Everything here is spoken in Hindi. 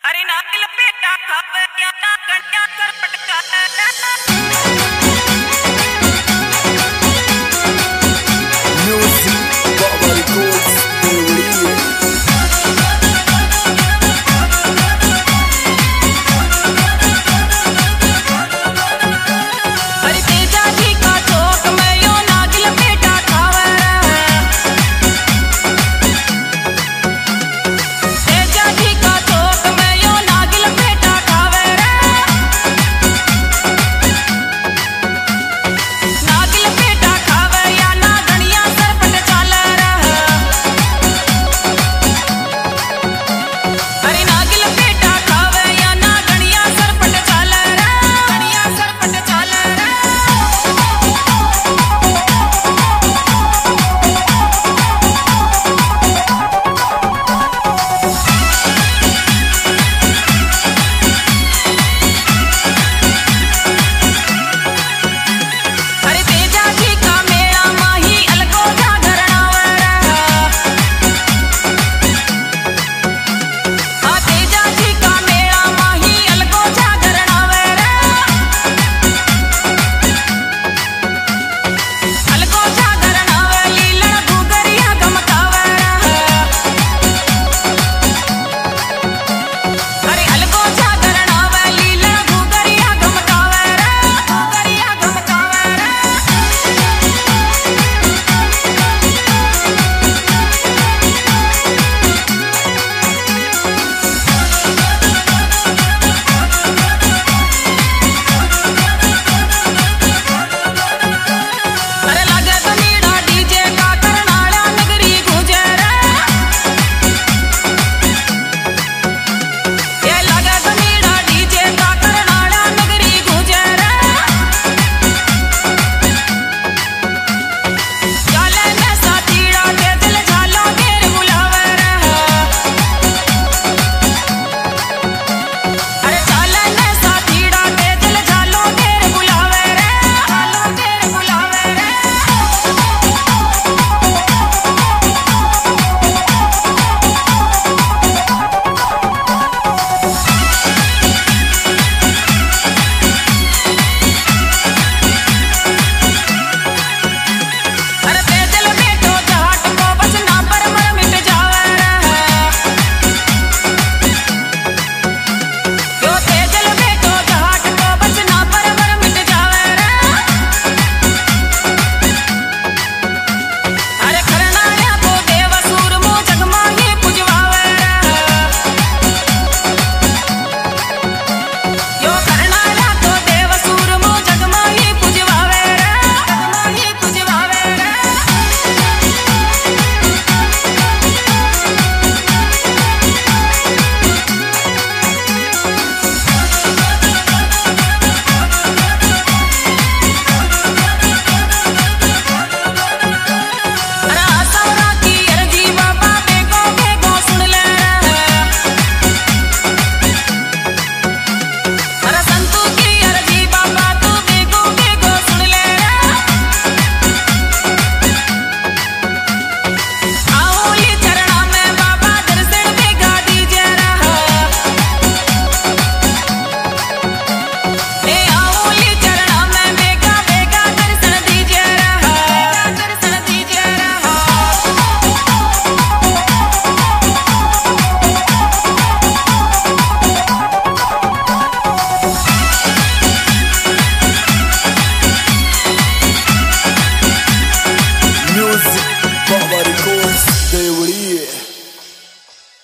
अरे नागिल बेटा खावे क्या ना गणिया कर पटका Music, Baba Records, Teoria. अरे तेजा जी का चौक में यो नागिल बेटा खावे तेजा जी का चौक में यो नागिल बेटा खावे नागिल बेटा खावे या ना गणिया सरपट चाले अरे नागिल बेटा खावे या ना गणिया सरपट चाले गणिया सरपट चाले अरे तेजा जी का मेला माही अलगो जागरणावर हाँ तेजा जी का मेला माही अलगो जागरणावर अलगो जागरणावर लीलन घुगरिया गमकावर अरे अलगो जागरणावर लीलन घुगरिया गमकावर घुगरिया गमकावर अरे लगे बनीड़ा डीजे का करनाला नगरी गूंजे रे ये लगे बनीड़ा डीजे का करनाला नगरी गूंजे रे चाले ने साथीड़ा के दिल झालो घेर बुलावे रे अरे चाले ने साथीड़ा के दिल झालो घेर बुलावे रे झालो घेर बुलावे रे अरे पैदल बैठो जाट को बस ना पर मर मिट जावे यो पैदल बैठो जाट को बस ना पर मर मिट जावे अरे करनाया को देव सूर मो जगमा ही पुजवावे यो करनाया को देव सूर मो जगमा ही पुजवावे जगमा ही पुजवावे अरे आसवरा की अर्जी बाबा बेगो बेगो सुन ले अरे संतू की अर्जी बाबा तू बेगो बेगो सुन ले आओली चरणा में बाबा दर्शन बेगा दीजे ए आओली चरणा में बेगा बेगा दर्शन दीजे दर्शन दीजे Music, Baba Records, Teoria.